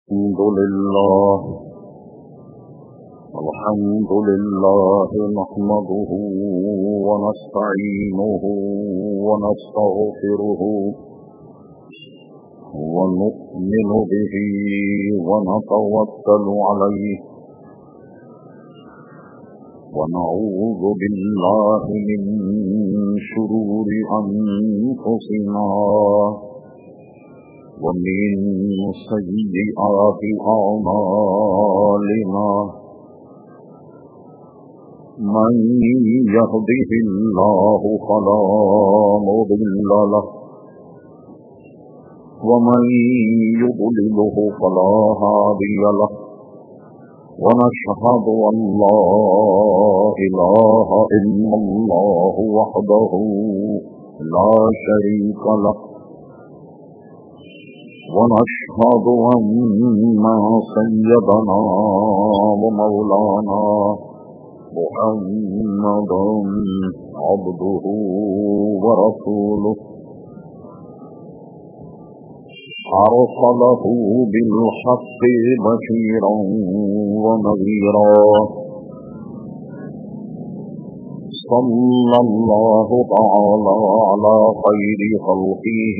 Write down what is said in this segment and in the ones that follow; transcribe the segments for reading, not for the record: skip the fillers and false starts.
الحمد لله نحمده ونستعينه ونستغفره ونؤمن به ونتوكل عليه ونعوذ بالله من شرور أنفسنا ومن سيئات أعمالنا من يهده الله فلا مضل له ومن يضلله فلا هادي له ونشهد أن لا إله إلا الله وحده لا شريك له ونشهد أن سيدنا ومولانا محمدا عبده ورسوله أرسله بالحق بشيرا ونذيرا صلى الله تعالى على خير خلقه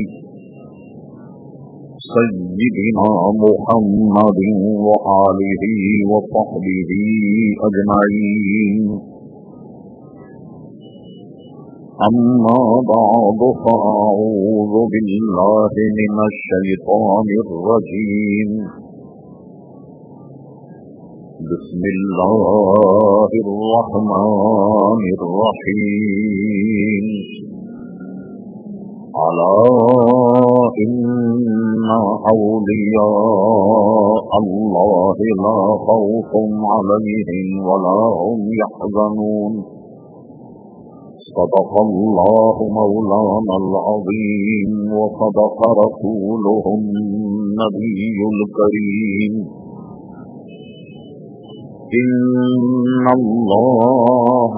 سيدنا محمد وآله وصحبه أجمعين أما بعد فأعوذ بالله من الشيطان الرجيم بسم الله الرحمن الرحيم ألا إن أولياء الله لا خوف عليهم ولا هم يحزنون صدق الله مولانا العظيم وصدق رسوله النبي الكريم إن الله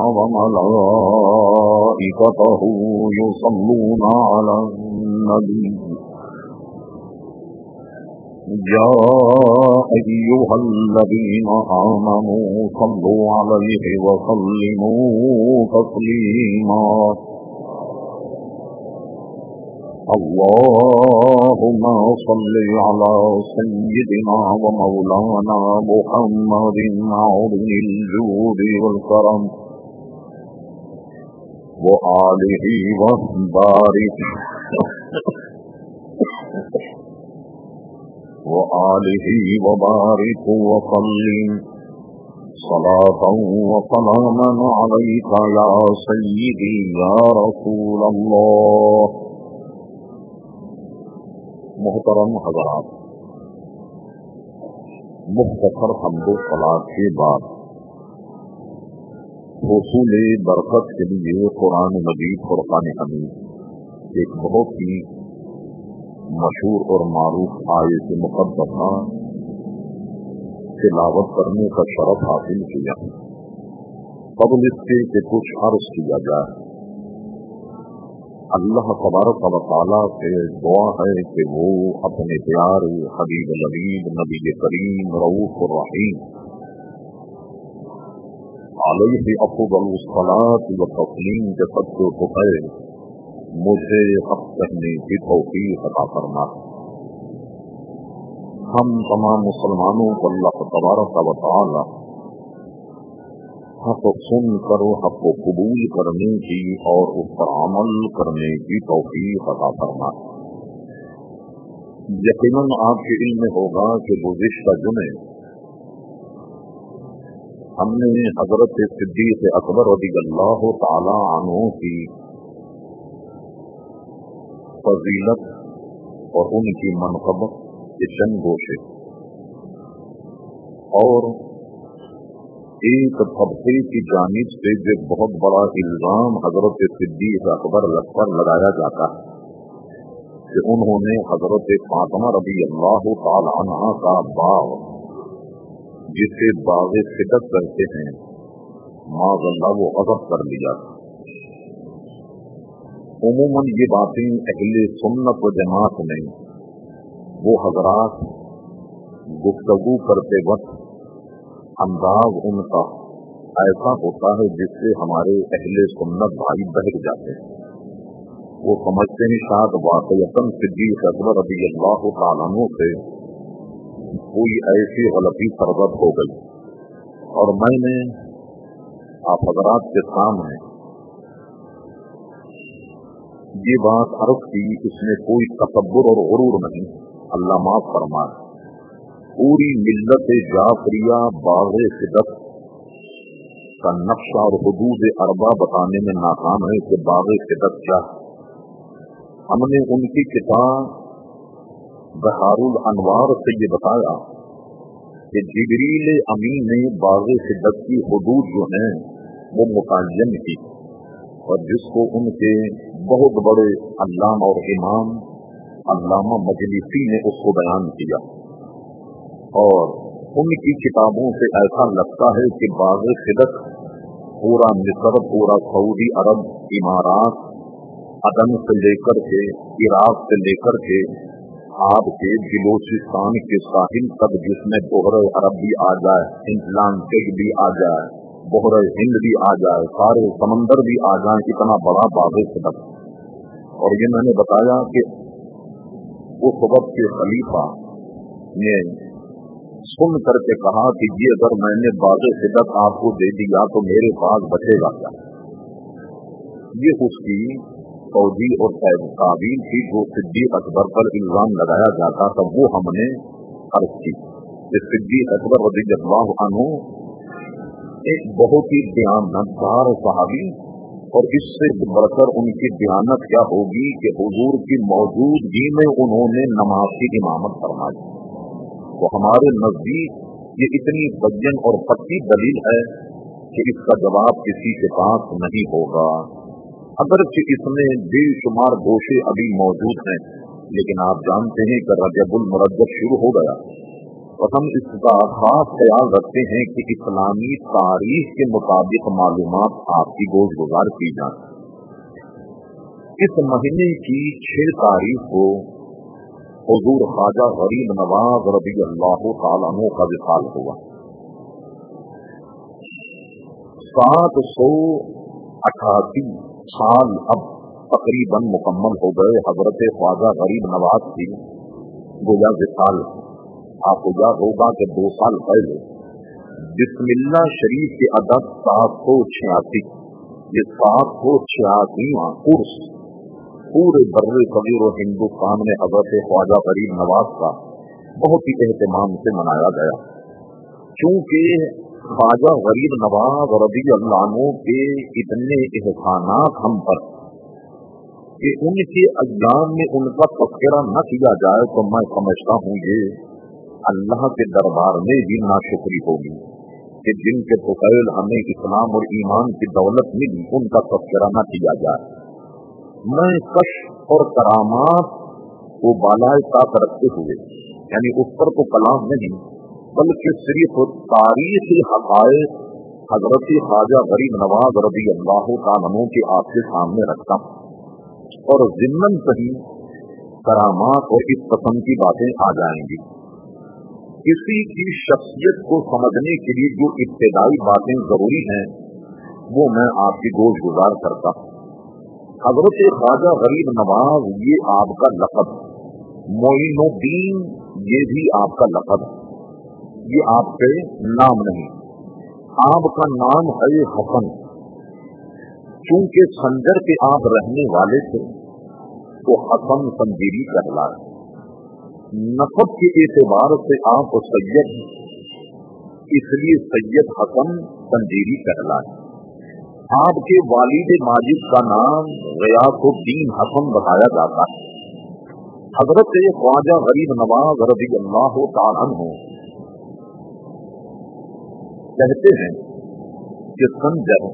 وملائكته يصلون على النبي يا أيها الذين آمنوا صلوا عليه وسلموا تسليما اللهم صل على سيدنا ومولانا محمد عظيم الجود والكرم وآله وبارك وسلم صلاة وسلاما عليك يا سيدي يا رسول الله. محترم حضرات، مختصر حمد و صلاۃ کے بعد حصول برکت کے لیے قرآن مجید فرقان حمید ایک بہت ہی مشہور اور معروف آیت مقدسہ تلاوت کرنے کا شرف حاصل کیا. قبل اس کے کہ کچھ عرض کیا جائے، اللہ تبارک و تعالیٰ سے دعا ہے کہ وہ اپنے پیارے حبیب الحبیب نبی کریم رؤوف الرحیم علیہ افضل الصلاۃ والتسلیم کے صدقے کو ہے مجھے حق کہنے کی توفیق عطا فرما. ہم تمام مسلمانوں کو اللہ تبارک و تعالیٰ حق سن کر حق کو قبول کرنے کی اور اس پر عمل کرنے کی توفیق عطا فرما. یقیناً آپ کے علم میں ہوگا کہ گزشتہ جمعے ہم نے حضرت صدیق اکبر رضی اللہ تعالی عنہ کی فضیلت اور ان کی منقبت کے چند گوشے اور ایک طبقے کی جانب سے جو بہت بڑا الزام حضرت صدیق اکبر پر لگایا جاتا ہے کہ انہوں نے حضرت فاطمہ رضی اللہ تعالی عنہ کا باغ جسے باغ صدق کرتے ہیں معاذ اللہ وہ غضب کر لیا. عموماً یہ باتیں اہل سنت و جماعت میں وہ حضرات گفتگو کرتے وقت انداز ان کا ایسا ہوتا ہے جس سے ہمارے اہل سنت بھائی بہک جاتے ہیں. وہ سمجھتے ہیں شاید واقعتاً صدیق اکبر رضی اللہ تعالیٰ عنہ سے کوئی ایسی غلطی سرزد ہو گئی. اور میں نے آپ حضرات کے سامنے یہ بات عرض کی، اس میں کوئی تکبر اور غرور نہیں، اللہ معاف فرمائے. پوری ملت جعفریہ باغ صدق کا نقشہ اور حدود اربع بتانے میں ناکام ہے کہ باغ صدق کیا. ہم نے ان کی کتاب بحار الانوار سے یہ بتایا کہ جبریل امین نے باغ صدق کی حدود جو ہیں وہ متعین کی، اور جس کو ان کے بہت بڑے علامہ اور امام علامہ مجلسی نے اس کو بیان کیا. اور ان کی کتابوں سے ایسا لگتا ہے کہ باغ صدق پورا مصر، پورا سعودی عرب، امارات، عدن سے لے کر کے عراق سے لے کر کے آپ کے بلوچستان کے ساحل تک، جس میں بحر عرب بھی آ جائے، اٹلانٹک بھی آ جائے، بحر ہند بھی آ جائے، سارے سمندر بھی آ جائیں، اتنا بڑا باغ صدق. اور یہ میں نے بتایا کہ اس وقت کے خلیفہ نے سن کر کے کہا کہ یہ اگر میں نے باغ صدق آپ کو دے دیا تو میرے پاس بچے گا کیا. یہ اس کی فوجی اور تعبیر کی جو صدیق اکبر پر الزام لگایا جاتا تھا وہ ہم نے عرض کی. صدیق اکبر رضی اللہ عنہ ایک بہت ہی دیانتدار صحابی، اور اس سے بڑھ کر ان کی دیانت کیا ہوگی کہ حضور کی موجودگی میں انہوں نے نماز کی امامت فرمائی. تو ہمارے نزدیک یہ اتنی بین اور پکی دلیل ہے کہ اس کا جواب کسی کے پاس نہیں ہوگا. اگرچہ اس میں بے شمار گوشے ابھی موجود ہیں، لیکن آپ جانتے ہیں کہ رجب المرجب شروع ہو گیا، اور ہم اس کا خاص خیال رکھتے ہیں کہ اسلامی تاریخ کے مطابق معلومات آپ کی گوش گزار کی جائیں. اس مہینے کی 6 تاریخ کو حضور خواجہ غریب نواز رضی اللہ تعالیٰ عنہ کا وصال ہوا. 788 سال اب تقریباً مکمل ہو گئے حضرت خواجہ غریب نواز کی گویا وصال. آپ کو یاد ہوگا کہ 2 سال پہلے بسم اللہ شریف کے عدد 786، یہ 786واں عرس پورے بر صغیر و ہندوستان میں حضرت خواجہ غریب نواز کا بہت ہی اہتمام سے منایا گیا. چونکہ خواجہ غریب نواز رضی اللہ عنہ کے اتنے احسانات ہم پر کہ ان کے ایام میں ان کا تذکرہ نہ کیا جائے تو میں سمجھتا ہوں یہ اللہ کے دربار میں بھی ناشکری ہوگی کہ جن کے فضائل ہمیں اسلام اور ایمان کی دولت ملی ان کا تذکرہ نہ کیا جائے. میں کشف اور کرامات کو بالائے طاق رکھتے ہوئے، یعنی اس پر تو کلام نہیں بلکہ صرف تاریخی حقائق حضرت خواجہ غریب نواز رضی اللہ تعالیٰ عنہ کے آپ کے سامنے رکھتا ہوں، اور ضمن صحیح کرامات اور اس قسم کی باتیں آ جائیں گی. کسی کی شخصیت کو سمجھنے کے لیے جو ابتدائی باتیں ضروری ہیں وہ میں آپ کی گوش گزار کرتا ہوں. حضرت خواجہ غریب نواز یہ آپ کا لقب، معین الدین یہ بھی آپ کا لقب، یہ آپ کے نام نہیں. آپ کا نام ہے حسن. چونکہ سنجر کے آپ رہنے والے تھے تو حسن سنجیری کہلائے. نسب کے اعتبار سے آپ سید، اس لیے سید حسن سنجیری کہلائے. آپ کے والد ماجد کا نام غیاث الدین حسن بتایا جاتا ہے. حضرت خواجہ غریب نواز رضی اللہ تعالیٰ عنہ کہتے ہیں کہ سنجر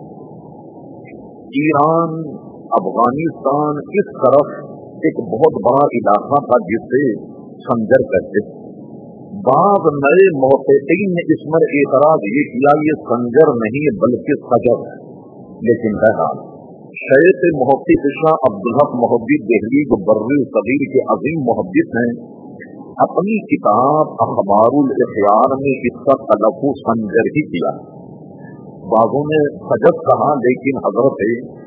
ایران، افغانستان اس طرف ایک بہت بڑا علاقہ تھا جسے سنجر کہتے. بعض نئے محققین نے اس پر اعتراض یہ کیا یہ سنجر نہیں بلکہ سجر ہے، لیکن بہرحال شیخ محقق شاہ عبدالحق محدث دہلی جو بر صغیر کے عظیم محدث ہیں، اپنی کتاب اخبار الاخیار میں اس کا تلفظ خنجر ہی کیا. بعضوں نے سجد کہا، لیکن حضرت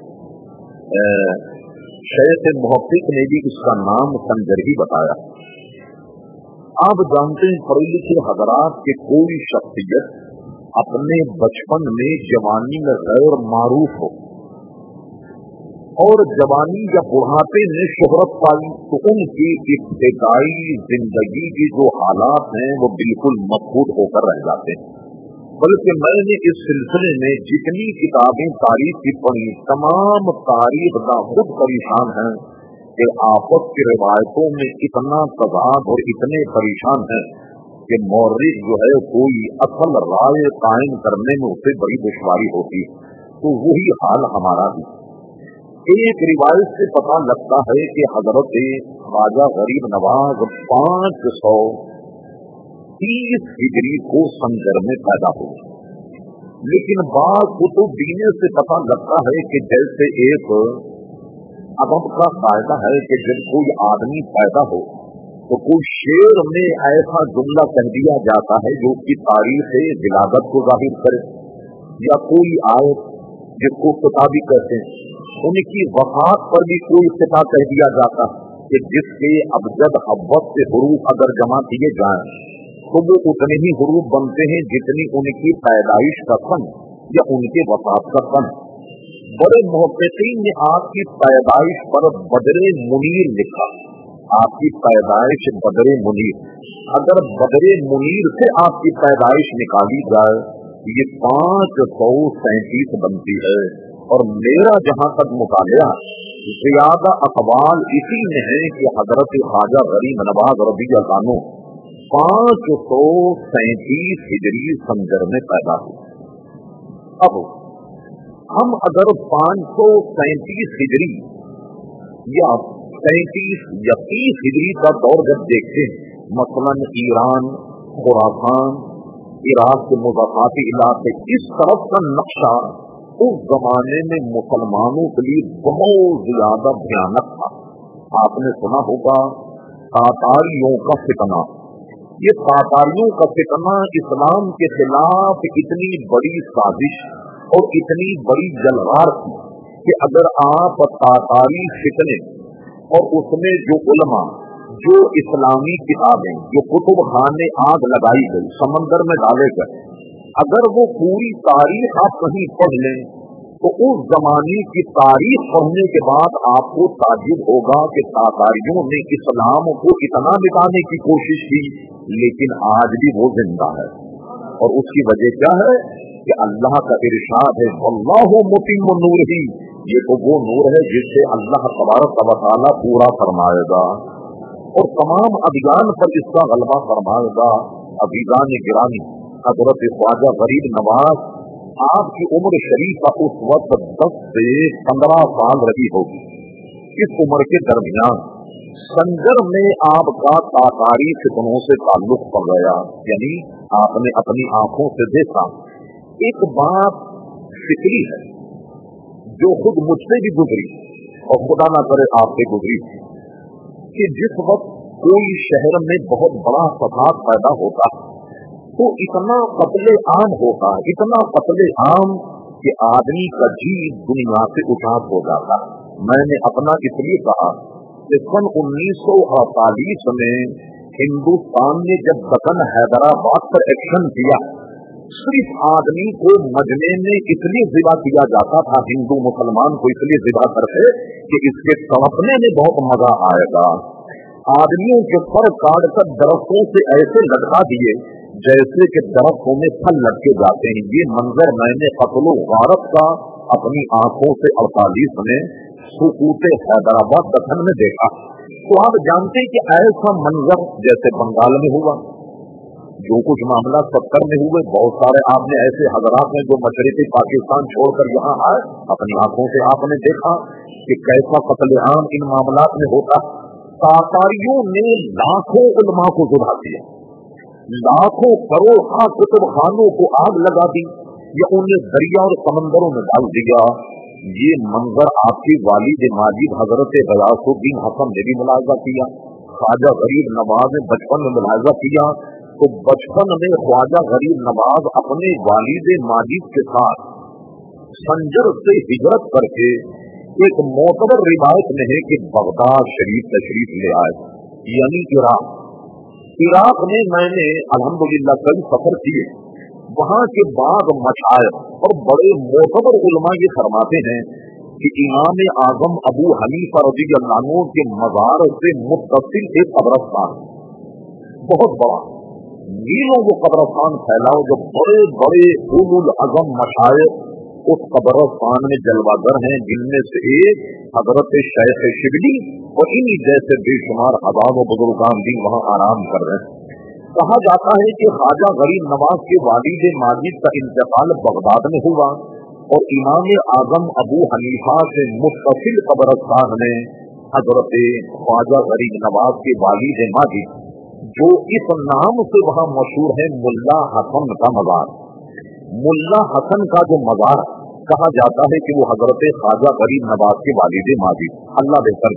شیخ محقق نے بھی اس کا نام خنجر ہی بتایا. آپ جانتے ہیں پڑھے لکھے حضرات کہ کوئی شخصیت اپنے بچپن میں جوانی میں غیر معروف ہو اور جوانی یا بڑھاپے میں شہرت پائی تو ان کی ابتدائی زندگی کی جو حالات ہیں وہ بالکل مفقود ہو کر رہ جاتے ہیں. بلکہ میں نے اس سلسلے میں جتنی کتابیں تاریخ کی پڑھی، تمام تاریخ دا خود پریشان ہیں کہ آپس کی روایتوں میں اتنا تضاد اور اتنے پریشان ہیں کہ مورخ جو ہے کوئی اصل رائے قائم کرنے میں اسے بڑی دشواری ہوتی ہے. تو وہی حال ہمارا بھی. ایک روایت سے پتہ لگتا ہے کہ حضرت خواجہ غریب نواز 530 ہجری کو سنجر میں پیدا ہوئے. لیکن بعض کتب دینے سے پتہ لگتا ہے کہ جیسے ایک ادب کا قاعدہ ہے کہ جب کوئی آدمی پیدا ہو تو کوئی شعر میں ایسا جملہ کہہ دیا جاتا ہے جو اس کی تاریخ ولادت کو ظاہر کرے، یا کوئی آیت جس کو کتابی کہتے ہیں، ان کی وفات پر بھی کوئی خطا کہہ دیا جاتا کہ جس کے ابجد حبت سے حروف اگر جمع کیے جائیں تو وہ اتنے ہی حروف بنتے ہیں جتنی ان کی پیدائش کا سن یا ان کے وفات کا سن. بڑے محققین نے آپ کی پیدائش پر بدر منیر لکھا. آپ کی پیدائش بدر منیر، اگر بدر منیر سے آپ کی پیدائش نکالی جائے یہ 537 بنتی ہے. اور میرا جہاں تک مطالعہ زیادہ اقوال اسی میں ہے کہ حضرت خواجہ غریب نواز رضی اللہ عنہ 537 ہجری سنجر میں پیدا ہوئے. اب ہم اگر 537 ہجری یا 37 یا 30 ہجری کا دور جب دیکھتے ہیں، مثلا ایران، خراسان، عراق کے مضافاتی علاقے، اس طرف کا نقشہ اس زمانے میں مسلمانوں کے لیے بہت زیادہ بھیانک تھا. آپ نے سنا ہوگا تاتاریوں کا فتنہ. یہ تاتاریوں کا فتنہ اسلام کے خلاف اتنی بڑی سازش اور اتنی بڑی جلغار تھی کہ اگر آپ تاتاری فتنے اور اس میں جو علماء، جو اسلامی کتابیں، جو کتب خانے آگ لگائی گئی، سمندر میں ڈالے گئے، اگر وہ پوری تاریخ آپ کہیں پڑھ لیں تو اس زمانے کی تاریخ پڑھنے کے بعد آپ کو تعجب ہوگا کہ تاتاریوں نے اسلام کو اتنا مٹانے کی کوشش کی لیکن آج بھی وہ زندہ ہے. اور اس کی وجہ کیا ہے کہ اللہ کا ارشاد ہے واللہ متم نورہ، یہ تو وہ نور ہے جس سے اللہ تبارک و تعالی پورا فرمائے گا اور تمام ادیان پر اس کا غلبہ فرمائے گا. عزیزان گرامی، حضرت خواجہ غریب نواز آپ کی عمر شریفہ اس وقت 10 سے 15 سال رہی ہوگی. اس عمر کے درمیان سنجر میں آپ کا تاتاری فتنوں سے تعلق پڑ گیا. یعنی آپ نے اپنی آنکھوں سے دیکھا. ایک بات فکری ہے جو خود مجھ سے بھی گزری اور خدا نہ کرے آپ سے گزری کہ جس وقت کوئی شہر میں بہت بڑا فساد پیدا ہوتا تو اتنا قتل عام ہوتا، اتنا قتل عام کہ آدمی کا جی دنیا سے اتار ہو جاتا. میں نے اپنا اس لیے کہا کہ سن 1948 میں ہندوستان نے جب دکن حیدرآباد پر ایکشن کیا، صرف آدمی کو مجمع میں اس لیے ذبح کیا جاتا تھا، ہندو مسلمان کو اس لیے ذبح کرتے کہ اس کے تڑپنے میں بہت مزہ آئے گا. آدمیوں کے پر کاٹ کر درختوں سے ایسے لٹکا دیے جیسے کہ درختوں میں پھل لٹکے جاتے ہیں. یہ منظر میں نے قتل و غارت کا اپنی آنکھوں سے 48 میں سقوط حیدرآباد دکن میں دیکھا. تو آپ جانتے ہیں کہ ایسا منظر جیسے بنگال میں ہوا، جو کچھ معاملہ 70 میں ہوئے، بہت سارے آپ نے ایسے حضرات ہیں جو مشرقی پاکستان چھوڑ کر یہاں آئے، اپنی آنکھوں سے آپ نے دیکھا کہ کیسا قتل عام ان معاملات میں ہوتا. تاتاریوں نے لاکھوں علماء کو ذبح کیا، لاکھوں کروڑوں کتب خانوں کو آگ لگا دی یا انہیں دریا اور سمندروں میں ڈال دیا. یہ منظر آپ کے والد ماجد حضرت غیاث الدین حسن نے بھی ملاحظہ کیا. ख्वाजा गरीब नवाज ने बचपन में मुलाहिजा किया तो बचपन में ख्वाजा गरीब नवाज अपने वालिद माजिद के साथ संजर से हिजरत करके एक मोतबर रिवायत में है कि बगदाद शरीफ तशरीफ ले आए, यानी इराक में मैंने अल्हम्दुलिल्लाह कई सफर किए। वहाँ के बाग मशाइख और बड़े मोतबर उलमा ये फरमाते हैं कि इमाम आजम अबू हनीफा रज़ियल्लाहु अन्हु के मज़ार से मुत्तसिल एक कब्रिस्तान, बहुत बड़ा, मीलों वो कब्रिस्तान फैला, जो बड़े बड़े उलुल अज़म मशाइख उस कब्रिस्तान में जलवागर हैं, जिनमें से एक हजरत शेख शिबली और इन्हीं जैसे बेशुमार हजारों बुजुर्गान भी वहाँ आराम कर रहे हैं। कहा जाता है कि ख्वाजा गरीब नवाज के वालिद माजिद का इंतकाल बगदाद में हुआ और इमाम आजम अबू हनीफा से मुत्तसिल कब्रिस्तान में हजरत ख्वाजा गरीब नवाज के वालिद माजिद, जो इस नाम से वहाँ मशहूर है, मुल्ला हसन का मज़ार, मुल्ला हसन का जो मज़ार कहा जाता है कि वो हजरत ख्वाजा गरीब नवाज के वालिद माजिद, अल्लाह बेहतर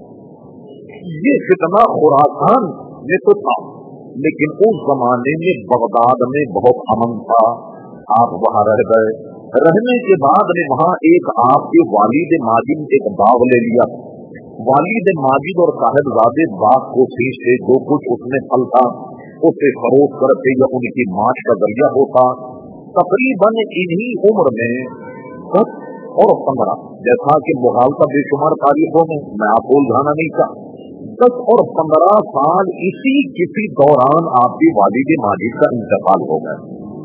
जाने। ये फितना खुरासान में तो था, लेकिन उस जमाने में बगदाद में बहुत अमन था। आप वहाँ रह गए, रहने के बाद में वहाँ एक आपके वालिद माजिद एक बाग ले लिया। वालिद माजिद और साहिबजादे बाग को सींचते, जो कुछ उसमें फल था उसे फरोख्त करते या उनकी माश का जरिया होता। तकरीबन इन्हीं उम्र में 10 और 15, जैसा कि मुगालता बेशुमार तारीखों में, मैं आपको उलझाना नहीं चाहता, 10 और 15 साल इसी किसी दौरान आपके वालिद माजिद का इंतकाल हो गया।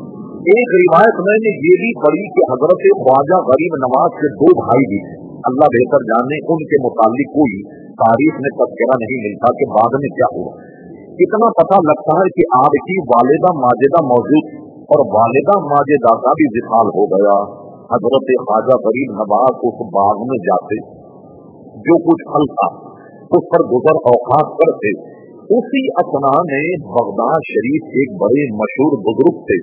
एक रिवायत मैंने ये भी पढ़ी कि हजरत ख्वाजा गरीब नवाज के 2 भाई भी, अल्लाह बेहतर जाने, उनके मुतालिक कोई तारीख में तज़किरा नहीं मिलता कि बाद में क्या हुआ। इतना पता लगता है कि आपकी वालिदा माजिदा मौजूद और वालिदा माजिदा का भी विशाल हो गया। हजरत ख्वाजा गरीब नवाज उस बाग में जाते, जो कुछ फल था उस पर गुजर औकात करते। उसी असना में बगदाद शरीफ एक बड़े मशहूर बुजुर्ग थे,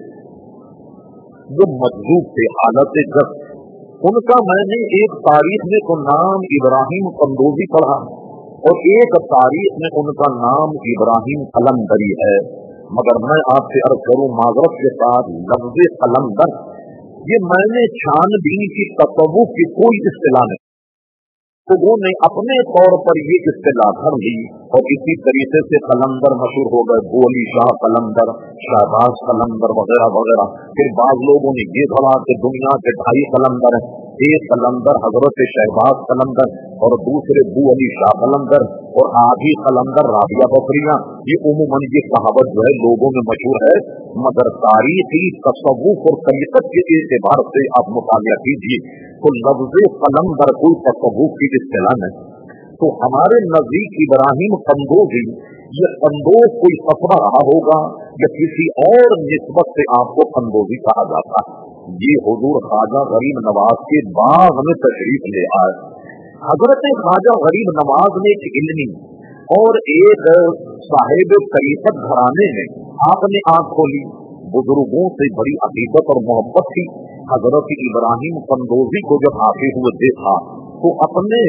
वो मजलूब थे, हालत जब उनका मैंने एक तारीख में तो नाम इब्राहिम कंदोजी पढ़ा और एक तारीख में उनका नाम इब्राहिम कलंदरी है। मगर मैं आपसे अर्ज करूं माजरत के साथ, लफ्ज़ कलंदर ये मैंने छानबीन की तसव्वुफ की कोई इस्तिलाह नहीं, तो उन्होंने अपने तौर पर ये इस्तिलाह धर ली और इसी तरीके से कलंदर मशहूर हो गए, बोली शाह कलंदर, शहबाज कलंदर वगैरह वगैरह। फिर बाद लोगों ने ये धरा कि दुनिया के 2.5 कलंदर हैं, एक कलंदर हजरत शहबाज कलंदर और दूसरे बू अली शाह कलंदर और आधी कलंदर राबिया बकरिया। ये उम्मन ये कहावत जो है लोगों में मशहूर है, मगर तारीखी तसव्वुफ और तरीक़त के एतबार से आप मुतालिया कीजिए तो लफ्ज़ कलंदर कोई तसव्वुफ की इस्तिलाह नहीं। तो हमारे नजदीक इब्राहिम कंदोजी, ये कंदोज कोई फतवा रहा होगा या किसी और निस्बत से आपको कंदोजी कहा जाता है। ये हुजूर ख्वाजा गरीब नवाज के बाग में तशरीफ ले आए। हजरत ख्वाजा गरीब नवाज ने एक इल्मी और एक साहिब तरीक़त घराने में आपने आंख खोली। बुजुर्गों से बड़ी अकीदत और मोहब्बत थी। हजरत इब्राहिम कंदोजी को जब आते हुए देखा तो अपने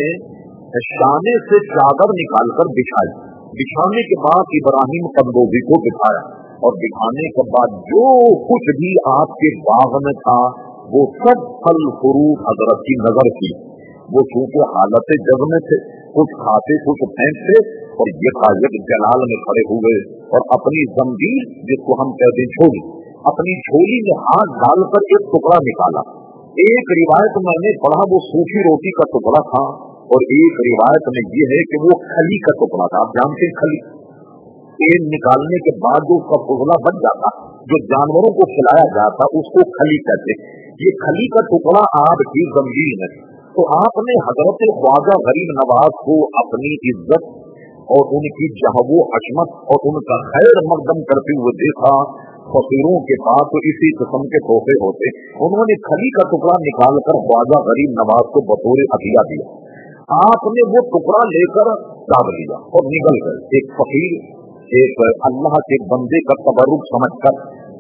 शाने से चादर निकालकर बिछाई। बिछाने के बाद इब्राहिम कंदोजी को बिठाया और बिठाने के बाद जो कुछ भी आपके बाग में था वो सब फल फ्रूट हजरत की नजर की। वो चूंकि हालत जग में थे, कुछ खाते कुछ फेंकते और यकायक जलाल में खड़े हुए और अपनी जंजीर जिसको हम कहते छोड़ी, अपनी झोली में हाथ डालकर एक टुकड़ा निकाला। एक रिवायत मैंने पढ़ा वो सूखी रोटी का टुकड़ा था और एक रिवायत में ये है कि वो खली का टुकड़ा था। आप जानते हैं खली, तेल निकालने के बाद जो उसका फुजला बन जाता, जो जानवरों को खिलाया जाता, उसको खली कहते। ये खली का टुकड़ा आपकी जमीन है। तो आपने हजरत ख्वाजा गरीब नवाज को अपनी इज्जत और उनकी जहवो हशमत और उनका खैर मकदम करते हुए देखा। फकीरों के पास तो इसी किस्म के तोहफे होते। उन्होंने खली का टुकड़ा निकालकर ख्वाजा गरीब नवाज को बतौर हदिया दिया। आपने वो टुकड़ा लेकर दाब लिया और निकल गए। एक फकीर, एक अल्लाह के बंदे का तबरुक समझकर।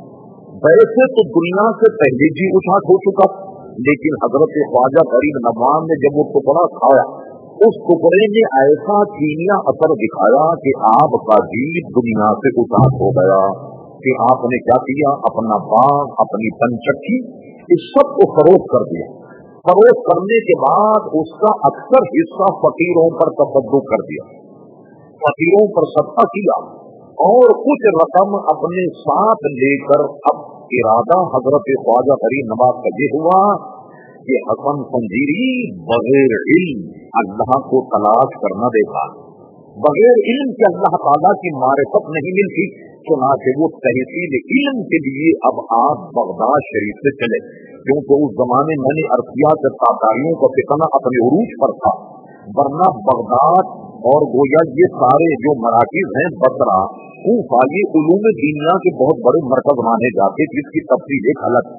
वैसे तो दुनिया से पहले जी उठाट हो चुका, लेकिन हजरत ख्वाजा गरीब नवाज ने जब वो टुकड़ा खाया उस टुकड़े ने ऐसा कीमिया असर दिखाया कि आपका जीव दुनिया से उदास हो गया कि आपने क्या किया, अपना बाग, अपनी पंचक्की, इस सब को फरोख्त कर दिया। फरोख्त करने के बाद उसका अक्सर हिस्सा फकीरों पर तसद्दुक कर दिया, फकीरों पर सत्ता किया और कुछ रकम अपने साथ लेकर अब इरादा हजरत ख्वाजा फरीद नवाज का ये हुआ कि हसन संजीरी बगैर इल्म अल्लाह को तलाश करना देखा, बगैर इल्म के अल्लाह ताला की मारिफत नहीं मिलती। चुनाचे वो तहसील इल्म के लिए अब आप बगदाद शरीफ से चले, क्योंकि उस जमाने मैंने अरसिया के तातारियों का फितना अपने उरूज पर था, वरना बगदाद और गोया ये सारे जो मराकिज हैं, बसरा, कूफा, ये उलूम दुनिया के बहुत बड़े मरकज माने जाते, जिसकी तफसील एक अलग।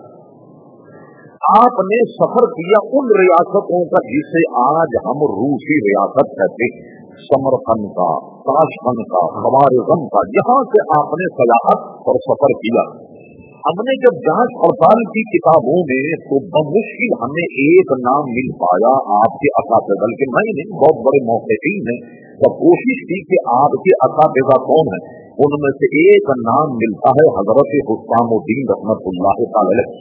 आपने सफर किया उन रियासतों का जिसे आज हम रूसी रियासत कहते, समरकंद का, ताशकंद का, खवारिज़म का, यहाँ से आपने सयाहत और सफर किया। हमने जब जांच पड़ताल की किताबों में तो बमुश्किल हमें एक नाम मिल पाया आपके असातिज़ा के, नहीं बहुत बड़े मौक़िफ़ीन हैं, तो कोशिश की कि आपके असातिज़ा कौन है, उनमें से एक नाम मिलता है हजरत हुस्सामुद्दीन रहमतुल्लाह अलैह।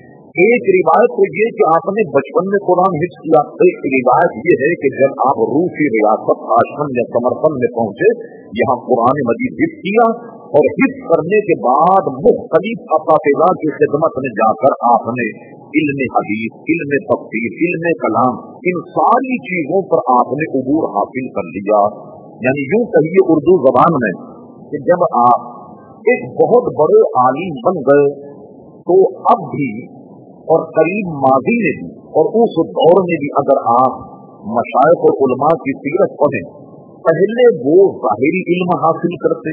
एक रिवायत तो ये कि आपने बचपन में कुरान हिफ्ज़ किया, एक रिवायत ये है कि जब आप रूसी रियासत ताशकंद या समरकंद में पहुंचे, यहाँ कुरान मजीद हिफ्ज़ किया और हिफ्ज़ करने के बाद मुख्तलिफ असातिज़ा की खिदमत में जाकर आपने इल्म हदीस, इल्म तफसीर, इल्म कलाम, इन सारी चीजों पर आपने उबूर हासिल कर लिया। यानी यूं कहिए उर्दू जबान में कि जब आप एक बहुत बड़े आलिम बन गए तो अब भी और करीब माजी में भी और उस दौर में भी अगर आप मशाइख और उलमा की सीरत पढ़ें, पहले वो ज़ाहिरी इल्म हासिल करते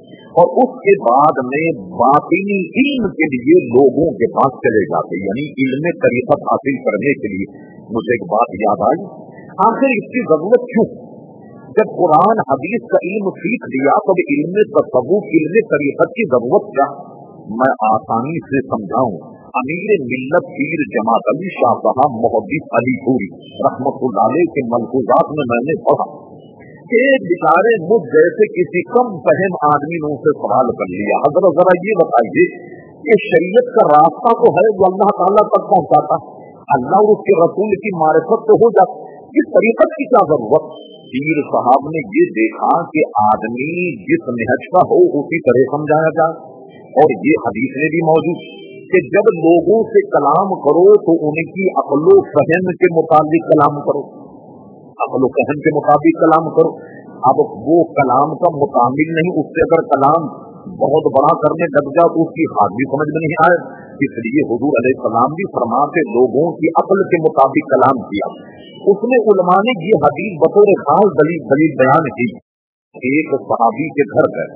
और उसके बाद में बातिनी इल्म के लिए लोगों के पास चले जाते, यानी इल्म तरीक़त हासिल करने के लिए। मुझे एक बात याद आई, आखिर इसकी जरूरत क्यों? जब कुरान हदीस का इल्म सीख लिया तब इल्म तसव्वुफ, इल्म तरीक़त की जरूरत क्या? मैं आसानी से समझाऊं। अमीर मिल्लत पीर जमात अली शाह साहब मोहब्बिस अली पूरी रहमतुल्लाह अलैह के मलफूजात में मैंने पढ़ा कि बेचारे मुझ जैसे किसी कम फहम आदमी ने उनसे सवाल कर लिया, हजरत जरा ये बताइए कि शरीयत का रास्ता तो है जो अल्लाह ताला तक पहुंचाता, अल्लाह और उसके रसूल की मारिफत तो हो जाती, इस तरीक़त की क्या जरूरत? पीर साहब ने ये देखा कि आदमी जिस निहज का हो उसी तरह समझाया जाए, और ये हदीस में भी मौजूद कि जब लोगों से कलाम करो तो उनकी अक्लो फहम के मुताबिक कलाम करो, अक्लो फहम के मुताबिक कलाम करो। अब वो कलाम का मुताबिक नहीं, उससे अगर कलाम बहुत बड़ा करने लग जाए तो उसकी हाथ भी समझ में नहीं आए, इसलिए हुजूर अलैहिस्सलाम भी फरमाते लोगों की अक्ल के मुताबिक कलाम किया। उसने उलमा ने ये हदीस बतौर खास दलील बयान की। एक सहाबी के घर गए,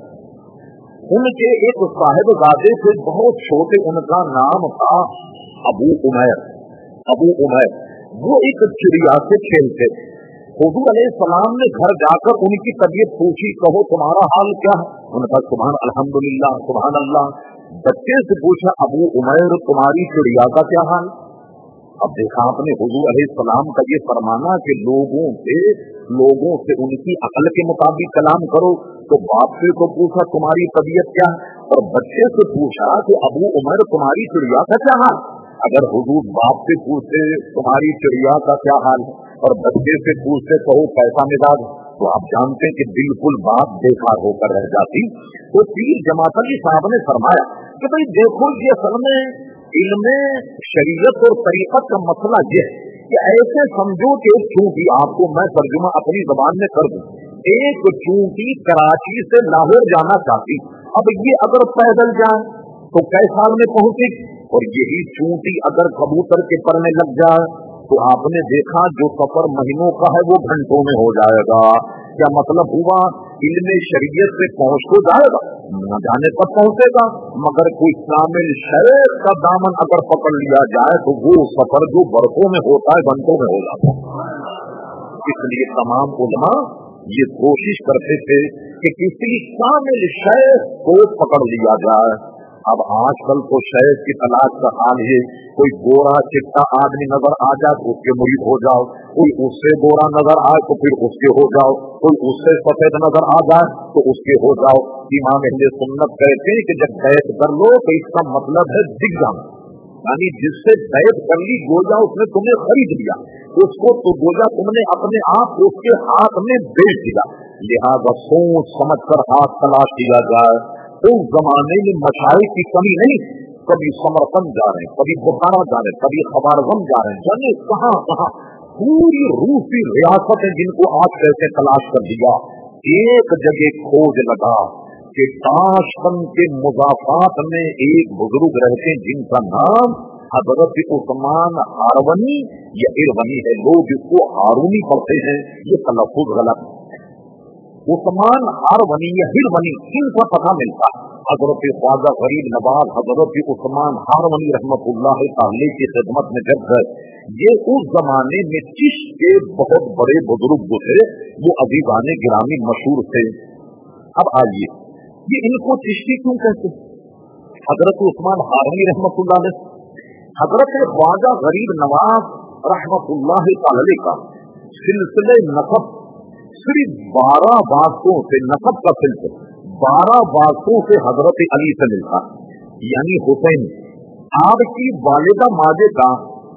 उनके एक साहिबजादे से बहुत छोटे, उनका नाम था अबू उमैर। अबू उमैर वो एक चिड़िया से खेलते। हुजूर अलैहिस्सलाम ने घर जाकर उनकी तबीयत पूछी, कहो तुम्हारा हाल क्या है? उनका सुभान अल्हम्दुलिल्लाह सुभान अल्लाह। बच्चे से पूछा, अबू उमैर तुम्हारी चिड़िया का क्या हाल? अब देखा आपने हुजूर अलैहिस्सलाम का ये फरमाना कि लोगों से उनकी अकल के मुताबिक कलाम करो, तो बाप से को पूछा तुम्हारी तबीयत क्या है, और बच्चे से पूछा कि अबू उमर तुम्हारी चिड़िया का क्या हाल? अगर हुजूर बाप से पूछते तुम्हारी चिड़िया का क्या हाल और बच्चे से पूछते कहो कैसा मिजाज, तो आप जानते कि बिल्कुल बात बेकार होकर रह जाती। तो पीर जमात अली साहब ने फरमाया कि भाई देखो, ये असल में इल्म शरीयत और तरीक़त का मसला ये है कि ऐसे समझो कि एक चूंकि, आपको मैं तर्जुमा अपनी जबान में कर दूं, एक चूंकि कराची से लाहौर जाना चाहती, अब ये अगर पैदल जाए तो कै साल में पहुंचे, और यही चूंकि अगर कबूतर के पर में लग जाए तो आपने देखा जो सफर महीनों का है वो घंटों में हो जाएगा। क्या मतलब हुआ? इल्म शरीयत से पहुंच तो जाएगा, न जाने कब पहुंचेगा, मगर कोई कामिल शेख का दामन अगर पकड़ लिया जाए तो वो सफर जो बरसों में होता है घंटों में हो जाता है। इसलिए तमाम उलमा ये कोशिश करते थे कि किसी कामिल शेख को पकड़ लिया जाए। अब आजकल तो शेख की तलाश का हाल है, कोई गोरा चिट्टा आदमी नजर आ जाए तो उसके मुरीद हो जाओ, कोई उससे गोरा नजर आए तो फिर उसके हो जाओ, कोई उससे सफेद नजर आ जाए तो उसके हो जाओ। इमाम अहले सुन्नत कहते हैं कि जब बैत कर लो तो इसका मतलब है दिख जाना, यानी जिससे बैत कर ली गोया उसने तुम्हें खरीद लिया, उसको तो गोया तुमने अपने आप उसके हाथ में बेच दिया। लिहाजा सोच समझ कर हाथ तलाश किया जाए। उस जमाने में मशाइख की कमी नहीं, कभी समरकंद जा रहे हैं, कभी बुखारा जा रहे हैं, कभी खबारगम जा रहे हैं, जाने कहाँ कहाँ पूरी रूसी रियासत है जिनको आज कैसे तलाश कर दिया। एक जगह खोज लगा कि ताशकंद के मुजाफात में एक बुजुर्ग रहते हैं जिनका नाम हजरत उस्मान हारवनी या इरवनी है। लोग इसको हारूनी पढ़ते हैं, ये तलफ्फुज़ गलत। उस्मान हारवनी या हिरवनी इनका पता मिलता। हजरत ख्वाजा गरीब नवाज हजरत उस्मान हारवनी रहमतुल्लाह ताला की खिदमत में जब गए, ये उस जमाने में चिश्त के बहुत बड़े बुजुर्ग जो थे वो अदीबान गिरामी मशहूर थे। अब आइए, ये इनको चिश्ती क्यों कहते? हजरत उस्मान हारवनी रहमतुल्लाह अलैह, हजरत ख्वाजा गरीब नवाज रहमतुल्लाह ताला का सिलसिले नसब सिर्फ 12 वास्तों से, नसब का सिलसिला 12 वास्तों से हजरत अली से मिलता, यानी हुसैन। आपकी वालिदा माजिदा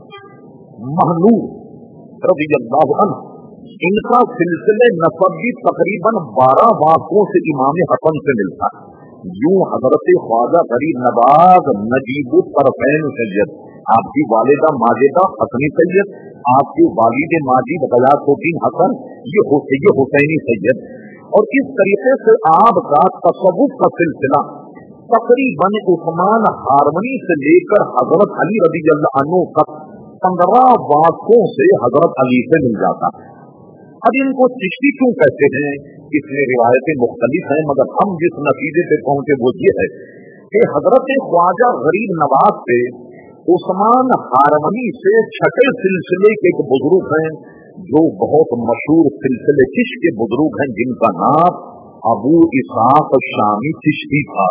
महनूर रज़ियल्लाहु अन्हा, इनका सिलसिले नसब भी तकरीबन 12 वास्तों से इमाम हसन से मिलता। यूं हजरत ख्वाजा गरीब नवाज नजीबुत तरफैन सैयद, आपकी वालिदा माजिदा हसनी सैयद, आपके वालिद माजिद गयासुद्दीन हसन, ये हुसैनी सैयद। और इस तरीके से आपका तसव्वुफ का सिलसिला तकरीबन उस्मान हारवनी से लेकर हजरत अली रज़ियल्लाहु अन्हु तक 15 वास्तों से हजरत अली से मिल जाता। अब इनको चिश्ती क्यों कहते हैं? इसमें रिवायतें मुख्तलिफ हैं, मगर हम जिस नतीजे पे पहुंचे वो ये है कि हजरत ख्वाजा गरीब नवाज से उस्मान हारवनी से छठे सिलसिले के एक बुजुर्ग हैं जो बहुत मशहूर सिलसिले चिश्ती के बुजुर्ग हैं, जिनका नाम अबू इसहाक शामी चिश्ती था।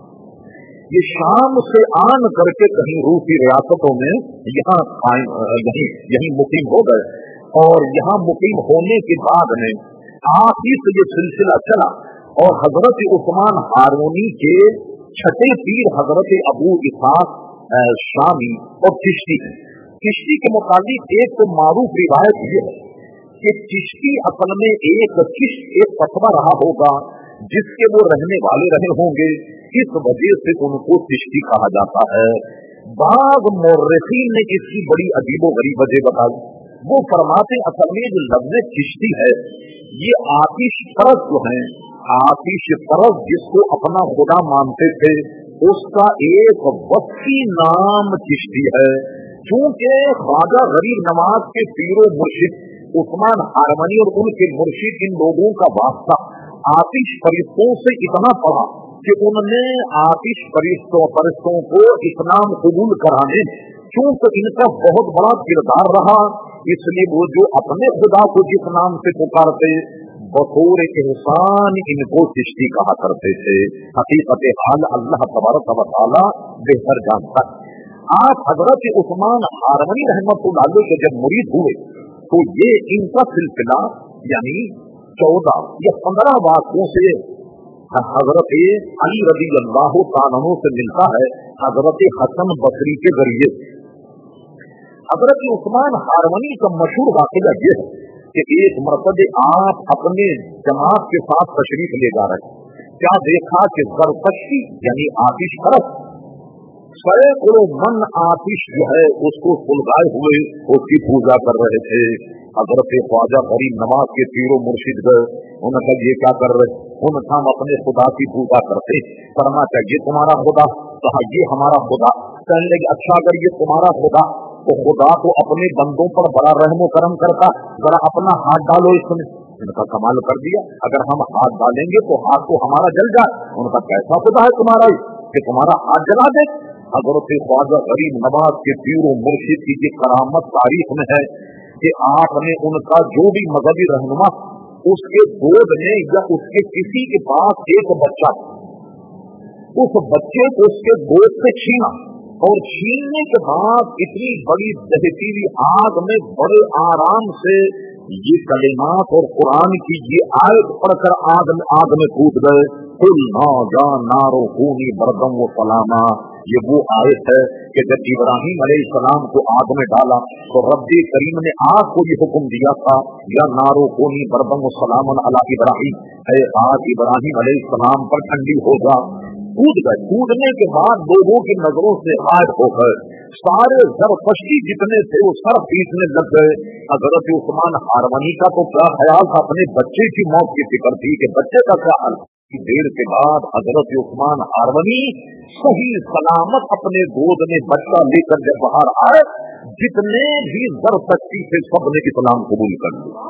ये शाम से आन करके कहीं रूसी रियासतों में यहाँ यहीं मुकीम हो गए, और यहाँ मुकीम होने के बाद में आखिर से ये सिलसिला चला, और हजरत उस्मान हारवनी के छठे पीर हजरत अबू इसहाक शामी और चिश्ती है। चिश्ती के मुताबिक एक तो मारूफ रिवायत ये है कि चिश्ती असल में एक कस्बा रहा होगा जिसके वो रहने वाले रहे होंगे, इस वजह से उनको चिश्ती कहा जाता है। बाग मुर्रिखीन ने इसकी बड़ी अजीबो गरीब वजह बताई। वो फरमाते असल में जो लफ्ज़ चिश्ती है ये आतिश परस्त जो है, आतिश परस्त जिसको अपना खुदा मानते थे उसका एक वक्ती नाम चिश्ती है। चूंकि ख्वाजा गरीब नवाज के पीरो मुर्शिद उस्मान हारवनी और उनके मुर्शिद इन लोगों का वास्ता आतिश फरिश्तों से इतना पड़ा कि उनने आतिश फरिश्तों को इस्लाम कबूल कराने, चूंकि इनका बहुत बड़ा किरदार रहा, इसलिए वो जो अपने खुदा को जिस नाम से पुकारते बतौर एहसान इनको चिश्ती कहा करते थे। हकीकत हाल अल्लाह तबारक व तआला बेहतर जानता। आप हजरत उस्मान हारवनी रहमतुल्लाह अलैह के जब मुरीद हुए तो ये इनका सिलसिला यानी 14 या 15 वाक़ों से हजरत अली रज़ियल्लाहु ताला अन्हु से मिलता है, हजरत हसन बसरी के जरिए। हजरत उस्मान हारवनी का मशहूर वाक़या ये है कि एक मरतबे आप अपने जमात के साथ तशरीफ ले जा रहे, क्या देखा कि ज़रकशी यानी आतिश परस्त सैकड़ों मन आतिश जो है उसको सुलगाए हुए उसकी पूजा कर रहे थे। हजरत ख्वाजा गरीब नवाज के पीरो मुर्शिद गए, उन्होंने कहा ये क्या कर रहे? उन्होंने हम अपने खुदा की पूजा करते। करना चाहिए तुम्हारा खुदा? कहा ये हमारा खुदा। कहने लगे अच्छा अगर ये तुम्हारा खुदा तो खुदा तो अपने बंदों पर बड़ा रहम करम करता, जरा अपना हाथ डालो इसमें। उनका कमाल कर दिया, अगर हम हाथ डालेंगे तो हाथ तो हमारा जल जाए। उनका कैसा खुदा है तुम्हारा कि तुम्हारा हाथ जला दे? हजरत ख्वाजा गरीब नवाज के पीरो मुर्शिद की ये करामत तारीख में है कि आपने उनका जो भी मजहबी रहनुमा उसके गोद में या उसके किसी के पास एक बच्चा, उस बच्चे को उसके गोद से छीना اور چھیننے کے بعد اتنی بڑی دہتی آگ میں بڑے آرام سے یہ کلمات اور قرآن کی یہ آیت پڑھ کر آگ میں کود گئے. قل نارو کونی بردم و سلاما. یہ وہ آیت ہے کہ جب ابراہیم علیہ السلام کو آگ میں ڈالا تو رب کریم نے آگ کو یہ حکم دیا تھا یا نارو کونی بردم و سلام علی ابراہیم، اے آگ ابراہیم علیہ السلام پر ٹھنڈی ہو جا. کود گئے. کودنے کے بعد لوگوں کی نظروں سے غائب ہو گئے. سارے زرفشی جتنے تھے وہ سر پیٹنے لگ گئے. حضرت عثمان ہارونی کا تو کیا خیال تھا، اپنے بچے کی موت کی فکر تھی کہ بچے کا کیا حال. دیر کے بعد حضرت عثمان ہارونی صحیح سلامت اپنے گود میں بچہ لے کر جب باہر آئے، جتنے بھی زرفشی تھے سب نے اسلام قبول کر لیا.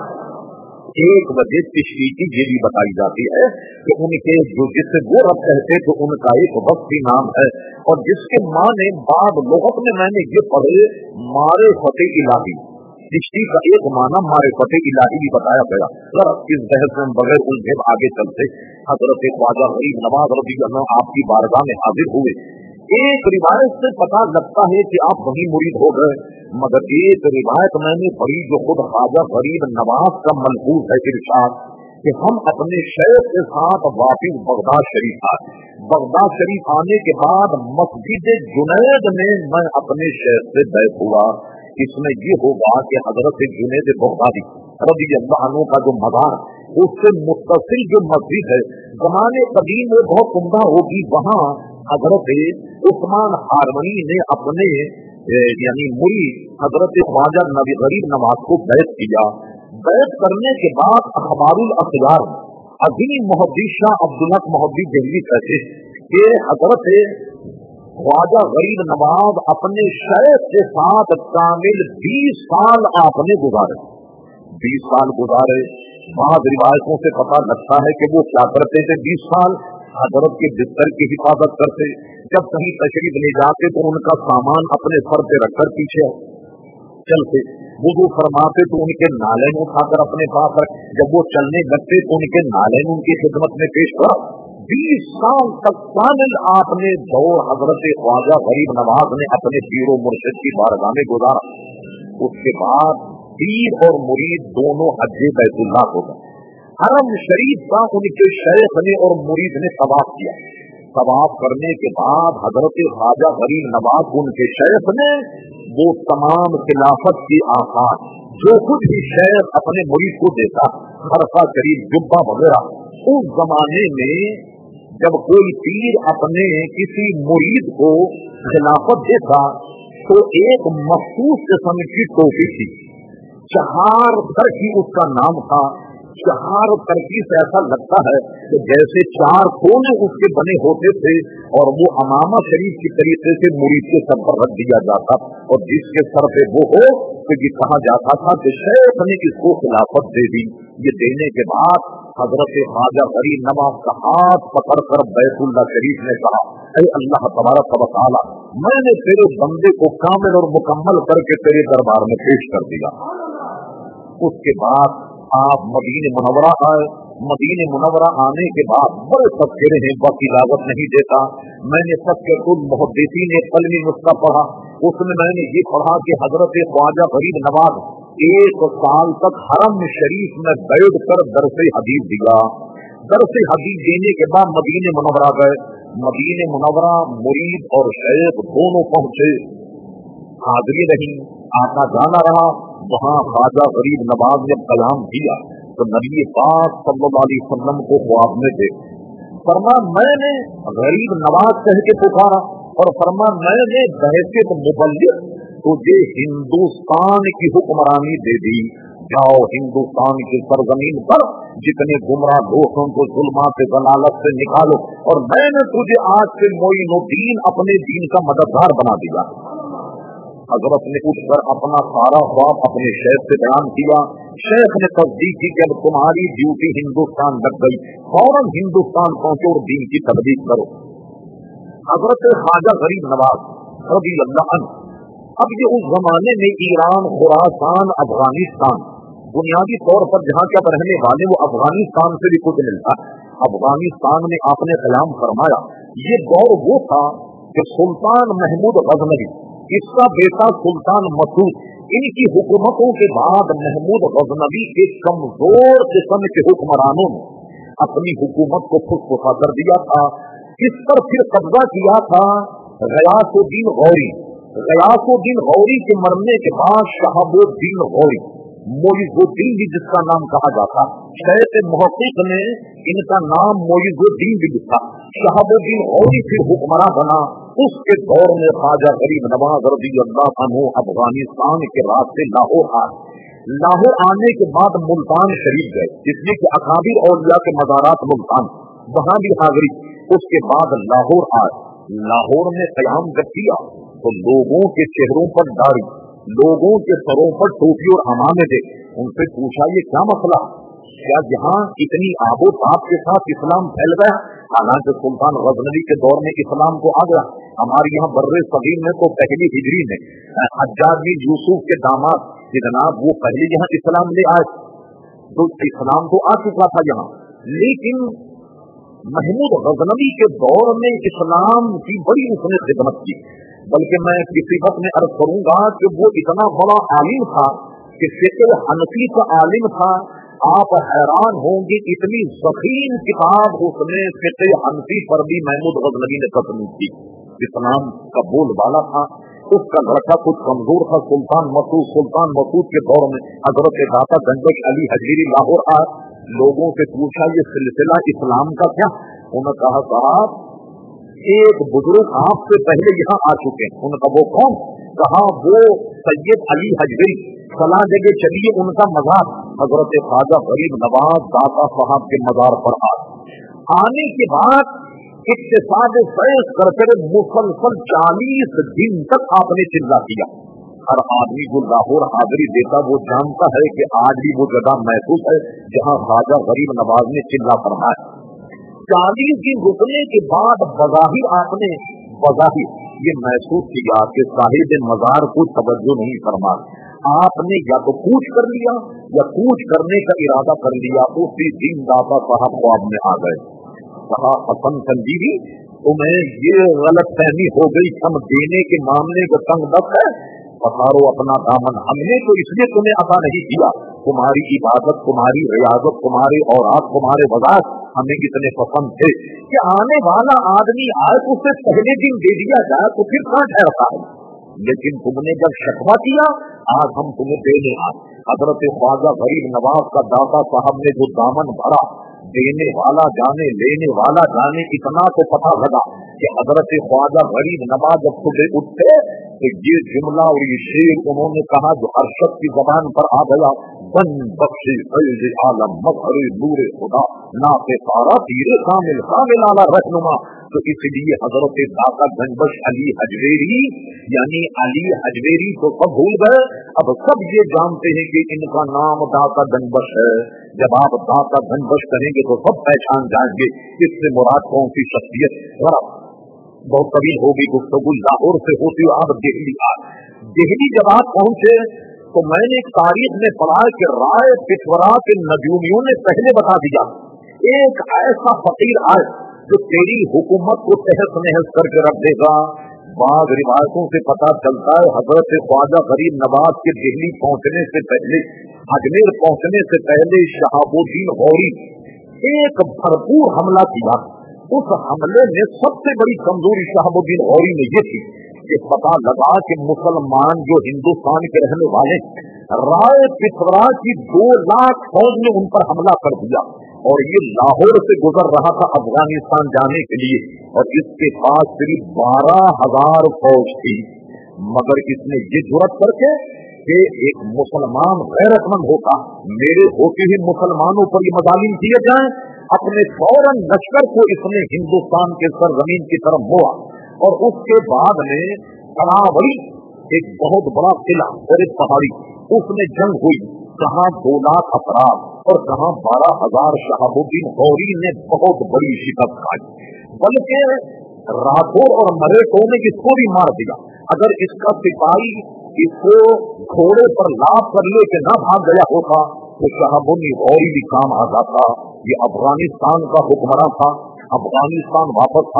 ایک وجہ تشریح یہ بھی بتائی جاتی ہے کہ ان کے جو جس سے وہ رب کہتے تو ان کا ایک وقتی نام ہے، اور جس کے معنی بعد لغت میں میں نے یہ پڑھے مارے فتح الہی. تشریح کا ایک معنی مارے فتح الہی بھی بتایا گیا. ذرا اس بحث میں بغیر الجھے آگے چلتے حضرت خواجہ غریب نواز رضی اللہ عنہ آپ کی بارگاہ میں حاضر ہوئے. ایک روایت سے پتہ لگتا ہے کہ آپ وہی مرید ہو گئے، مگر ایک روایت میں نے پڑھی جو خود خواجہ غریب نواز کا ملفوظ ہے ارشاد کہ ہم اپنے شیخ کے ساتھ واپس بغداد شریف آئے. بغداد شریف آنے کے بعد مسجد جنید میں میں اپنے شیخ سے بیعت ہوا. اس میں یہ ہوگا کہ حضرت جنید بغدادی رضی اللہ عنہ کا جو مزار اس سے متصل جو مسجد ہے زمانے قدیم میں بہت عمدہ ہوگی، وہاں حضرت عثمان ہارونی نے اپنے یعنی مرید حضرت خواجہ غریب نواز کو بیعت کیا. بیعت کرنے کے بعد اخبار الاخیار عظیم محدث شاہ عبدالحق محدث دہلوی کہتے کہ حضرت خواجہ غریب نواز اپنے شیخ کے ساتھ کامل 20 سال آپ نے گزارے. 20 سال گزارے. بعض روایتوں سے پتہ لگتا ہے کہ وہ کیا کرتے تھے. 20 سال حضرت کے بستر کی حفاظت کرتے. جب کہیں تشریف لے جاتے تو ان کا سامان اپنے سر پہ رکھ کر پیچھے چلتے. وضو فرماتے تو ان کے نالے میں اٹھا کر اپنے پاس رکھ. جب وہ چلنے لگتے تو ان کے نالے میں ان کی خدمت میں پیش کرا. 20 سال تک کامل آپ نے دور حضرت خواجہ غریب نواز نے اپنے پیر و مرشد کی بارگاہ میں گزارا. اس کے بعد پیر اور مرید دونوں حج بیت اللہ ہو گئے. حرم شریف کا ان کے شیخ نے اور مرید نے طواف کیا. طواف کرنے کے بعد حضرت خواجہ غریب نواز ان کے شیخ نے وہ تمام خلافت کی آثار جو کچھ بھی شیخ اپنے مرید کو دیتا خرقہ شریف جبہ وغیرہ، اس زمانے میں جب کوئی پیر اپنے کسی مرید کو خلافت دیتا تو ایک مخصوص قسم کی ٹوپی تھی. چہار ترکی اس کا نام تھا. چہار ترکی سے ایسا لگتا ہے کہ جیسے 4 کونے اس کے بنے ہوتے تھے، اور وہ امامہ شریف کی طریقے سے مرید کے سر پر رکھ دیا جاتا، اور جس کے سر پہ وہ ہو تو یہ کہا جاتا تھا کہ شیخ نے اس کو خلافت دے دی. یہ دینے کے بعد حضرت خواجہ غریب نواز کا ہاتھ پکڑ کر بیت اللہ شریف نے کہا اے اللہ تبارک و تعالی میں نے تیرے بندے کو کامل اور مکمل کر کے تیرے دربار میں پیش کر دیا. اس کے بعد آپ مدینہ منورہ آئے. مدینہ منورہ آنے کے بعد بڑے تذکرے ہیں، وقت اجازت نہیں دیتا. میں نے تذکرۃ المحدثین قلمی نسخہ پڑھا. اس میں میں نے یہ پڑھا کہ حضرت خواجہ غریب نواز 1 سال تک حرم شریف میں بیٹھ کر درس حدیث دیا. درس حدیث دینے کے بعد مدینہ منورہ گئے. مدینہ منورہ مرید اور شیخ دونوں پہنچے. حاضری رہی، آنا جانا رہا. وہاں خواجہ غریب نواز نے قیام کیا تو نبی پاک صلی اللہ علیہ وسلم کو خواب میں دے فرما میں نے غریب نواز کہہ کے پکارا، اور فرما میں نے بحیثیت مبلغ تجھے ہندوستان کی حکمرانی دے دی. جاؤ ہندوستان کی سرزمین پر جتنے گمراہ دوستوں کو ظلمات ضلالت سے نکالو، اور میں نے تجھے آج سے معین الدین اپنے دین کا مددگار بنا دیا. حضرت نے اٹھ کر اپنا سارا خواب اپنے شیخ سے بیان کیا. شیخ نے تصدیق کی کہ اب تمہاری ڈیوٹی ہندوستان لگ گئی، فوراً ہندوستان پہنچو اور دین کی تبلیغ کرو. حضرت خواجہ غریب نواز رضی اللہ عنہ، اب یہ اس زمانے میں ایران، خراسان، افغانستان بنیادی طور پر جہاں کے رہنے والے وہ افغانستان سے بھی کچھ ملتا. افغانستان میں آپ نے قیام فرمایا. یہ دور وہ تھا کہ سلطان محمود غزنوی، اس کا بیٹا سلطان مسعود، ان کی حکومتوں کے بعد محمود غزنوی کے کمزور قسم کے حکمرانوں نے اپنی حکومت کو پھسپھسا کر دیا تھا۔ اس پر پھر قبضہ کیا تھا غیاث الدین غوری۔ غیاث الدین غوری کے مرنے کے بعد شہاب الدین غوری، معیز الدین بھی جس کا نام کہا جاتا، شیخ محقق نے ان کا نام معیز الدین بھی لکھا۔ شہاب الدین غوری پھر حکمراں بنا۔ اس کے دور میں خواجہ غریب نواز رضی اللہ عنہ افغانستان کے راستے لاہور آئے۔ لاہور آنے کے بعد ملتان شریف گئے، اس لیے کہ اکابر اولیاء کے مزارات ملتان، وہاں بھی حاضری۔ اس کے بعد لاہور آئے۔ لاہور میں قیام جب کیا تو لوگوں کے چہروں پر داڑھی، لوگوں کے سروں پر ٹوپی اور عمامے تھے۔ ان سے پوچھا یہ کیا مسئلہ، کیا یہاں اتنی آب و تاب کے ساتھ اسلام پھیل گیا؟ حالانکہ سلطان غزنوی کے دور میں اسلام کو آ گیا، ہمارے یہاں بر صغیر میں تو پہلی ہجری میں حجاج بن یوسف کے داماد کہ جناب وہ پہلے یہاں اسلام لے آئے، تو اسلام تو آ چکا تھا یہاں، لیکن محمود غزنوی کے دور میں اسلام کی بڑی اس نے خدمت کی۔ بلکہ میں کسی وقت میں عرض کروں گا کہ وہ اتنا بڑا عالم تھا کہ فقہ حنفی کا عالم تھا۔ آپ حیران ہوں گے اتنی ضخیم کتاب اس نے فقہ حنفی پر بھی محمود غزنوی نے تصنیف کی۔ اسلام کا بول بالا تھا، اس کا لڑکا کچھ کمزور تھا سلطان مسعود۔ سلطان مسعود کے دور میں حضرت داتا گنجش علی حجویری لاہور آئے، لوگوں سے پوچھا یہ سلسلہ اسلام کا کیا؟ انہوں نے کہا صاحب ایک بزرگ آپ سے پہلے یہاں آ چکے ہیں۔ انہوں نے کہا وہ کون؟ کہا وہ سید علی حجویری، فلاں جگہ چلیے ان کا مزار، حضرت خواجہ غریب نواز داتا صاحب کے مزار پر آنے کے بعد اقتصاد فیض کر کر مسلسل 40 دن تک آپ نے چلہ کیا۔ ہر آدمی جو لاہور حاضری دیتا وہ جانتا ہے کہ آج بھی وہ جگہ محسوس ہے جہاں خواجہ غریب نواز نے چلہ فرمایا۔ 40 دن رکنے کے بعد بظاہر آپ نے یہ محسوس کیا کہ صاحب مزار کو توجہ نہیں فرما، آپ نے یا تو کوچ کر لیا یا کوچ کرنے کا ارادہ کر لیا۔ اسی دن داتا صاحب خواب میں آ گئے، کہا حسن سنجیوی تمہیں یہ غلط فہمی ہو گئی، ہم دینے کے معاملے کو تنگ دست ہے، پکارو اپنا دامن، ہم نے تو اس لیے تمہیں عطا نہیں کیا، تمہاری عبادت، تمہاری ریاضت، تمہارے اوراد، تمہارے وظائف ہمیں اتنے پسند تھے کہ آنے والا آدمی آئے تو اسے پہلے دن دے دیا جائے تو پھر کہاں ٹھہرتا ہے، لیکن تم نے جب شکوہ کیا آج ہم تمہیں دینے آئے۔ حضرت خواجہ غریب نواز کا داتا صاحب نے جو دامن بھرا، دینے والا جانے لینے والا جانے، اتنا تو پتہ لگا کہ حضرت خواجہ غریب نواز جب صبح اٹھتے تو یہ جملہ اور یہ شعر انہوں نے کہا جو ارشد کی زبان پر آ گیا، بن بخشی فیض عالم مظہر نور خدا ناف سارا تیر کامل کامل اعلیٰ رہنما۔ تو اس لیے حضرت داتا گنجش علی حجویری یعنی علی حجویری تو سب بھول گئے، اب سب یہ جانتے ہیں کہ ان کا نام داتا گنجش ہے۔ جب آپ داتا گنجش کہیں گے تو سب پہچان جائیں گے اس سے مراد کون سی شخصیت۔ بہت طویل ہوگی گفتگو، لاہور سے ہوتی ہوئی آپ دہلی آئے۔ دہلی جب آپ پہنچے تو میں نے ایک تاریخ میں پڑھا کہ رائے پشورا کے نجومیوں نے پہلے بتا دیا ایک ایسا فقیر آئے جو تیری حکومت کو تہس نہس کر کے رکھ دے گا۔ بعض روایتوں سے پتا چلتا ہے حضرت خواجہ غریب نواز کے دہلی پہنچنے سے پہلے، اجمیر پہنچنے سے پہلے شہاب الدین غوری ایک بھرپور حملہ کیا۔ اس حملے میں سب سے بڑی کمزوری شہاب الدین غوری میں یہ تھی کہ پتا لگا کہ مسلمان جو ہندوستان کے رہنے والے رائے پشورا کی 2 لاکھ فوج نے ان پر حملہ کر دیا، اور یہ لاہور سے گزر رہا تھا افغانستان جانے کے لیے، اور اس کے پاس صرف 12,000 فوج تھی، مگر اس نے یہ جرأت کر کے کہ ایک مسلمان غیرت مند ہوتا، میرے ہوتے ہی مسلمانوں پر یہ مظالم کیے جائیں، اپنے فوراً لشکر کو اس نے ہندوستان کے سرزمین کی طرف موڑا، اور اس کے بعد میں اراولی ایک بہت بڑا قلعہ اور ایک پہاڑی، اس میں جنگ ہوئی، کہاں 2 لاکھ افراد اور کہاں 12,000۔ شہاب الدین غوری نے بہت بڑی شکست کھائی، بلکہ راٹھور اور مریٹوں نے اس کو بھی مار دیا۔ اگر اس کا سپاہی اس کو گھوڑے پر لاد کر لے کے نہ بھاگ گیا ہوتا تو شہاب الدین غوری بھی کام آ جاتا۔ یہ افغانستان کا حکمراں تھا، افغانستان واپس آیا،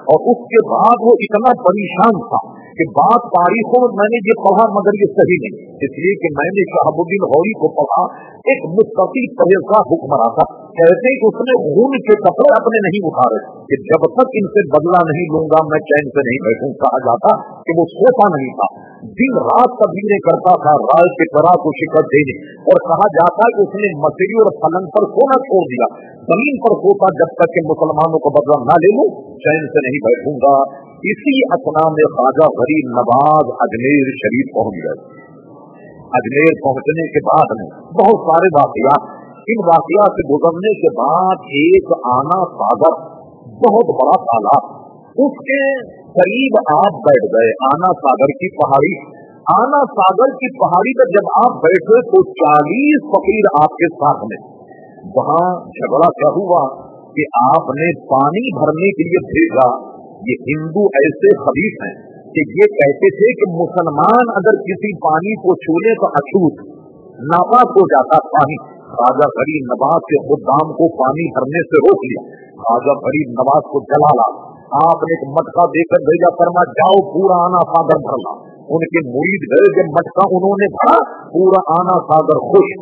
اور اس کے بعد وہ اتنا پریشان تھا کہ بعض تاریخوں میں میں نے یہ پڑھا مگر یہ صحیح نہیں، اس لیے کہ میں نے شہاب الدین غوری کو پڑھا، ایک مستقل پرہیزگار حکمراں تھا، کہتے کہ اس نے خون کے کپڑے اپنے نہیں اتارے کہ جب تک ان سے بدلہ نہیں لوں گا میں چین سے نہیں بیٹھوں۔ کہا جاتا کہ وہ سوتا نہیں تھا، دن رات تبدیلیں کرتا تھا رائے کے طرح کو شکست دینے، اور کہا جاتا ہے کہ اس نے مسیح اور پلنگ پر سونا چھوڑ دیا، زمین پر سوتا جب تک کہ مسلمانوں کو بدلہ نہ لے لوں چین سے نہیں بیٹھوں گا۔ اسی اثنا میں خواجہ غریب نواز اجمیر شریف پہنچ گئے۔ اجمیر پہنچنے کے بعد میں بہت سارے واقعات، ان واقعات سے گزرنے کے بعد ایک آنا ساگر بہت بڑا تالاب، اس کے قریب آپ بیٹھ گئے۔ آنا ساگر کی پہاڑی، آنا ساگر کی پہاڑی پر جب آپ بیٹھے تو 40 فقیر آپ کے ساتھ میں۔ وہاں جھگڑا کیا ہوا کہ آپ نے پانی بھرنے کے لیے بھیجا۔ یہ ہندو ایسے خبیث ہیں کہ یہ کہتے تھے کہ مسلمان اگر کسی پانی کو چھو لے تو اچھوت ناپاک ہو جاتا پانی۔ خواجہ غریب نواز کے خدام کو پانی بھرنے سے روک لیا، خواجہ غریب نواز کو جلا لا، آپ نے ایک مٹکا دے کر بھیجا، فرما جاؤ پورا آنا ساگر بھر لا۔ ان کے مرید گئے، جب مٹکا انہوں نے بھرا پورا آنا ساگر خوش۔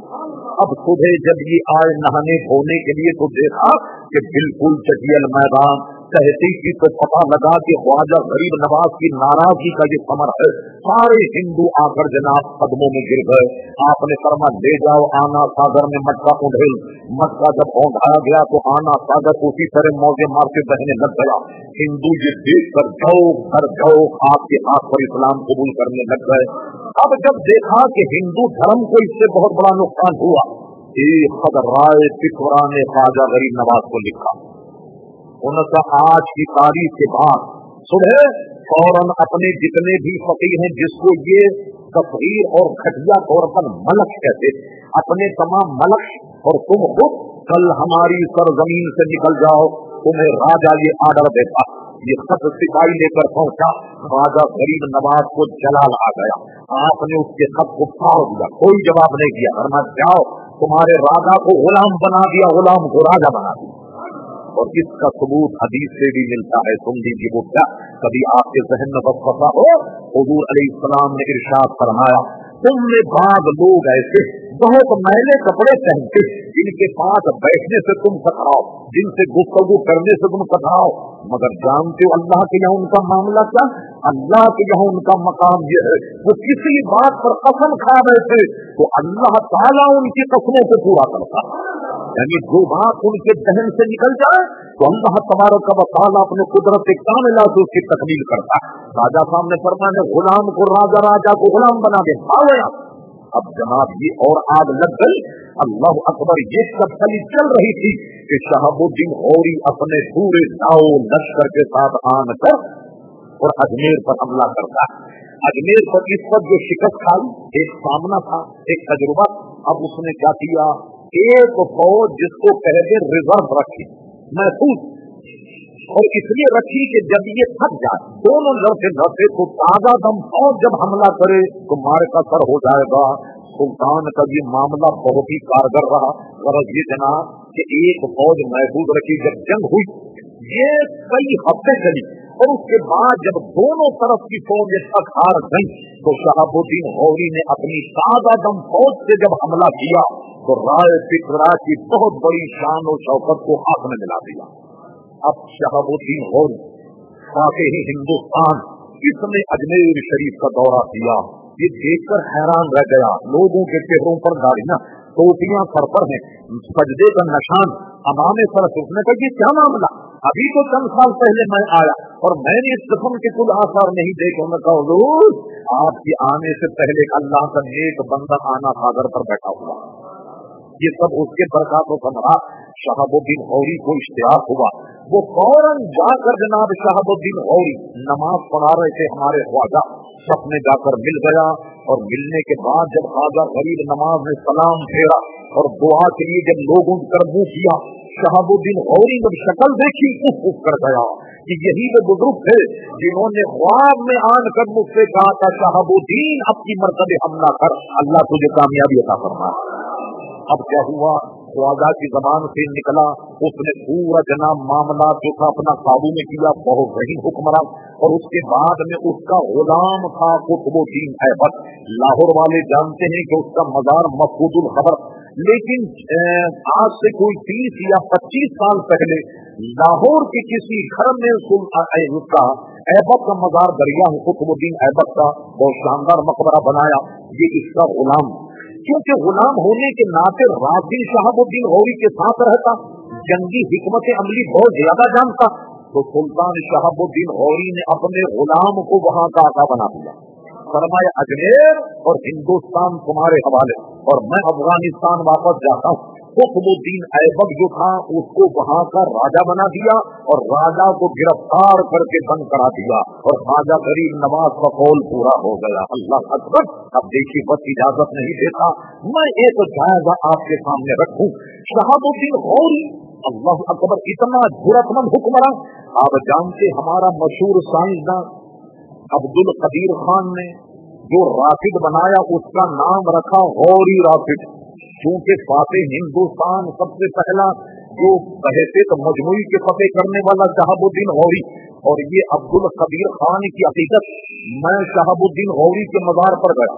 اب صبح جب یہ آئے نہانے دھونے کے لیے تو دیکھا کہ بالکل چٹیل میدان، تحقیقی تو پتہ لگا کہ خواجہ غریب نواز کی ناراضگی کا یہ ثمر ہے۔ سارے ہندو آ کر جناب قدموں میں گر گئے۔ آپ نے فرما لے جاؤ آنا ساگر میں مٹکا اونڈھیل۔ مٹکا جب اونڈھایا گیا تو آنا ساگر اسی طرح موجے مارتے بہنے لگ گیا۔ ہندو یہ دیکھ کر جاؤ آپ کے ہاتھ پر اسلام قبول کرنے لگ گئے۔ اب جب دیکھا کہ ہندو دھرم کو اس سے بہت بڑا نقصان ہوا، ایک خط رائے پشورا نے خواجہ غریب نواز کو لکھا۔ ان کا آج کی تاریخ کے بعد صبح فوراً اپنے جتنے بھی فقیر ہیں جس کو یہ تفریح اور گھٹیا طور پر ملک کہتے، اپنے تمام ملک اور تم خود کل ہماری سرزمین سے نکل جاؤ، تمہیں راجا یہ آرڈر دیتا۔ یہ خط سپاہی لے کر پہنچا، خواجہ غریب نواز کو جلال آ گیا۔ آپ نے اس کے خط کو پھاڑ دیا، کوئی جواب نہیں دیا، فرمایا جاؤ تمہارے راجا کو غلام بنا دیا، غلام کو راجا بنا دیا۔ اور اس کا ثبوت حدیث سے بھی ملتا ہے، سن لیجیے وہ کیا، کبھی آپ کے ذہن میں وسوسہ ہو، حضور علیہ السلام نے ارشاد فرمایا تم میں بعض لوگ ایسے بہت میلے کپڑے پہنتے جن کے پاس بیٹھنے سے تم کتراؤ، جن سے گفتگو کرنے سے تم کتراؤ، مگر جانتے ہو اللہ کے یہاں ان کا معاملہ کیا؟ اللہ کے یہاں ان کا مقام یہ ہے وہ کسی بات پر قسم کھا بیٹھے تو اللہ تعالیٰ ان کی قسموں کو پورا کرتا ہے، یعنی جو بات ان کے ذہن سے نکل جائے تو اللہ تبارک و تعالیٰ اپنے قدرت کاملہ سے اس کی تکمیل کرتا ہے۔ راجا صاحب نے فرمایا غلام کو راجا، راجا کو غلام بنا دے، آ گیا۔ اب جناب یہ اور آگ لگ گئی، اللہ اکبر، یہ سب چلی چل رہی تھی کہ شہاب الدین غوری اپنے پورے داؤ لشکر کے ساتھ آن کر اور اجمیر پر حملہ کرتا ہے۔ اجمیر پر اس پر جو شکست کھائی، ایک سامنا تھا، ایک تجربہ۔ اب اس نے کیا کیا، ایک فوج جس کو کہتے ریزرو رکھی، محفوظ، اور اس لیے رکھی کہ جب یہ تھک جائے دونوں لڑتے تو تازہ دم فوج جب حملہ کرے تو مارے کا سر ہو جائے گا۔ سلطان کا یہ معاملہ بہت ہی کارگر رہا۔ غرض یہ جناب کہ ایک فوج محفوظ رکھی، جب جنگ ہوئی یہ کئی ہفتے چلی اور اس کے بعد جب دونوں طرف کی فوج تک ہار گئی تو شہاب الدین غوری نے اپنی تازہ دم فوج سے جب حملہ کیا تو رائے پشورا کی بہت بڑی شان و شوکت کو ہاتھ میں ملا دیا۔ اب شہاب الدین غوری فاتح ہندوستان، اس نے اجمیر شریف کا دورہ کیا، یہ دیکھ کر حیران رہ گیا، لوگوں کے چہروں پر داڑیاں، ٹوپیاں سر پر ہیں، سجدے کا نشان، امامے سر سکنے کا، یہ کیا معاملہ؟ ابھی تو چند سال پہلے میں آیا اور میں نے اس قسم کے کل آثار نہیں دیکھے۔ میں کہا حضور آپ کے آنے سے پہلے اللہ کا نیک بندہ آنا ساگر پر بیٹھا ہوا، یہ سب اس کے برکاتوں کا نرا۔ شہاب الدین غوری کو اشتیاق ہوا، وہ فوراً جا کر جناب شہاب الدین غوری نماز پڑھا رہے تھے ہمارے خواجہ، سب نے جا کر مل گیا، اور ملنے کے بعد جب خواجہ غریب نماز نے سلام پھیرا اور دعا کے لیے جب لوگوں کی طرف منہ کیا، شہاب الدین غوری جب شکل دیکھی اف کر گیا کہ یہی وہ بزرگ تھے جنہوں نے خواب میں آن کر مجھ سے کہا تھا شہاب الدین اب کی مرتبہ حملہ کر، اللہ تجھے کامیابی عطا فرمائے۔ اب کیا ہوا، ख्वाजा की जबान से निकला, उसने पूरा जनाब मामला जो था अपना काबू में किया, बहुत रहीम हुक्मरान। और उसके बाद में उसका गुलाम था कुतुबुद्दीन ऐबक। लाहौर वाले जानते हैं कि उसका मजार मफकूदुल खबर, लेकिन आज से कोई 30 या 25 साल पहले लाहौर के किसी घर में उसका ऐबक का मजार दरिया कुतुबुद्दीन ऐबक का बहुत शानदार मकबरा बनाया। ये इसका गुलाम, क्योंकि गुलाम होने के नाते राजी शहाबुद्दीन गौरी के साथ रहता, जंगी हिकमत अमली बहुत ज्यादा जानता, तो सुल्तान शहाबुद्दीन गौरी ने अपने गुलाम को वहां का आका बना दिया। फरमाया अजमेर और हिंदुस्तान तुम्हारे हवाले, और मैं अफगानिस्तान वापस जाता हूँ। कुतुबुद्दीन ऐबक जो था उसको वहां का राजा बना दिया और राजा को गिरफ्तार करके बंद करा दिया, और ख्वाजा गरीब नवाज का कौल पूरा हो गया। अल्लाह अकबर। अब देखिए, बस इजाजत नहीं देता, मैं एक जायजा आपके सामने रखूं। शहाबुद्दीन गौरी, अल्लाह अकबर, इतना जुर्रतमंद हुक्मरान। आप जानते हमारा मशहूर साइंसदान अब्दुल कदीर खान ने जो राशिद बनाया उसका नाम रखा गौरी राशिद, क्योंकि फातेह हिंदुस्तान सबसे पहला जो बहसेत मजमूई के फतेह करने वाला शहाबुद्दीन गौरी। और ये अब्दुल कदीर खान की हकीकत, मैं शहाबुद्दीन गौरी के मजार पर गया,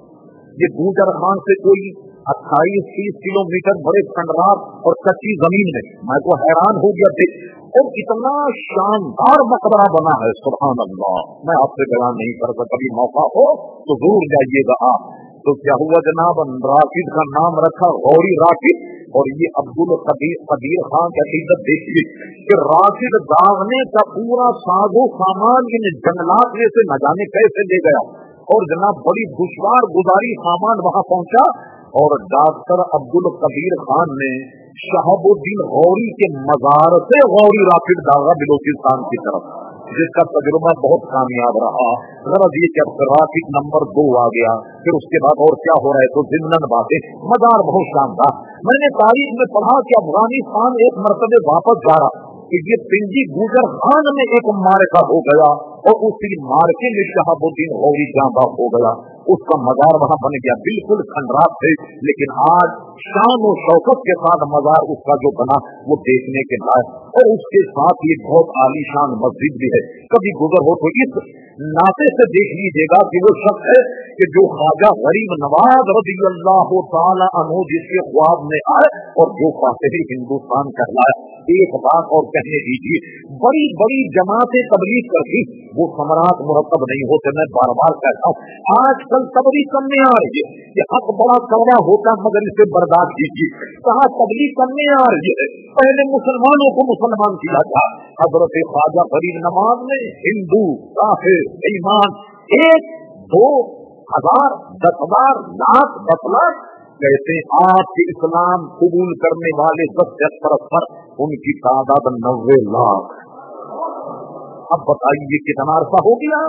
ये बूजर खान से कोई 28-30 किलोमीटर बड़े खंडरात और कच्ची जमीन में, मैं तो हैरान हो गया देख, और इतना शानदार मकबरा बना है, सुभान अल्लाह। मैं आपसे बयान नहीं कर सकता, कभी मौका हो तो जरूर जाइएगा आप। तो क्या हुआ जनाब, राशिद का नाम रखा गौरी राशिद, और ये अब्दुल कदीर खान की हकीकत देखिए कि राशिद दागने का पूरा साजो सामान इन जंगलात में से न जाने कैसे ले गया, और जनाब बड़ी दुश्वार गुजारी सामान वहां पहुंचा। और डॉक्टर अब्दुल कदीर खान ने शहाबुद्दीन गौरी के मजार से गौरी राशिद दागा बलूचिस्तान की तरफ, जिसका तजुर्बा बहुत कामयाब रहा। गरज ये कि अब राशिद नंबर 2 आ गया, फिर उसके बाद और क्या हो रहा है तो जिन्नन बातें, मजार बहुत शानदार। मैंने तारीख में पढ़ा कि अफगानिस्तान एक मरतबे वापस जा रहा कि ये पिंजी गुजर खान में एक मारका हो गया, और उसी मारके में शहाबुद्दीन गौरी जांबा हो गया, उसका मजार वहां बन गया। बिल्कुल खंडरात थे, लेकिन आज शान और शौकत के साथ मजार उसका जो बना वो देखने के लायक, और उसके साथ ये बहुत आलीशान मस्जिद भी है। कभी गुजर हो तो इस नाते से देख लीजिएगा कि वो शख्स है कि जो ख्वाजा गरीब नवाज रज़ियल्लाहु ताला अन्हु जिसके ख्वाब में आए और जो फातेह हिंदुस्तान कहलाया। एक बात और कहने दीजिए, बड़ी बड़ी जमातें तबलीग करती, वो समरात मुरतब नहीं होते। मैं बार बार कहता हूँ, आजकल तबलीग करने आ रही है, ये हक बड़ा कड़वा होता मगर इसे बर्दाश्त कीजिए। कहा तबलीग करने आ रही है, पहले मुसलमानों को मुसलमान किया था। हजरत ख्वाजा गरीब नवाज ने हिंदू काफिर ईमान 1, 2, 1000, 10,000, लाख, 10 लाख कहते आपके इस्लाम कबूल करने वाले 10 पर उनकी तादाद 90 लाख। अब बताइए कितना अरसा हो गया,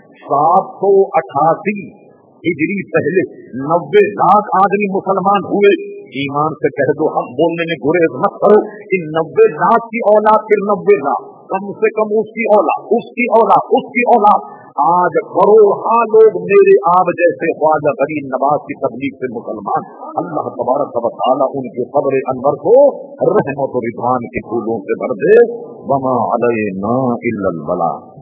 788 हिजरी पहले 90 लाख आदमी मुसलमान हुए। ईमान से कह दो, हम बोलने में गुरेज मत करो। इन 90 लाख की औलाद, फिर 90 लाख, कम से कम उसकी औलाद, उसकी औलाद, उसकी औलाद, आज करोड़ों लोग मेरे आप जैसे ख्वाजा गरीब नवाज की तबलीग से मुसलमान। अल्लाह तबारक व तआला उनके कब्र अनवर को रहमत और रिज़वान के फूलों से भर दे। वमा अलैना इल्लल बलाग।